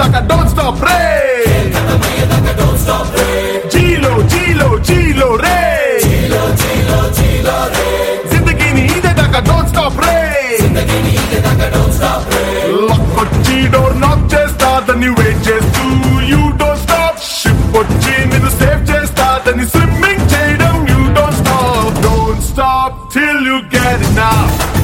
దాకా don't stop రే జీలో జీలో జీలో రే జిందగీని ఇదే దాకా డోంట్ స్టాప్ రే లక్కొచ్చి డోర్ నాక్ చేస్తాదని వెయిట్ చేస్తూ యూ డోంట్ స్టాప్ షిప్ వచ్చి నిన్ను సేవ్ చేస్తాదని స్విమ్మింగ్ చేయడం you don't stop till you get enough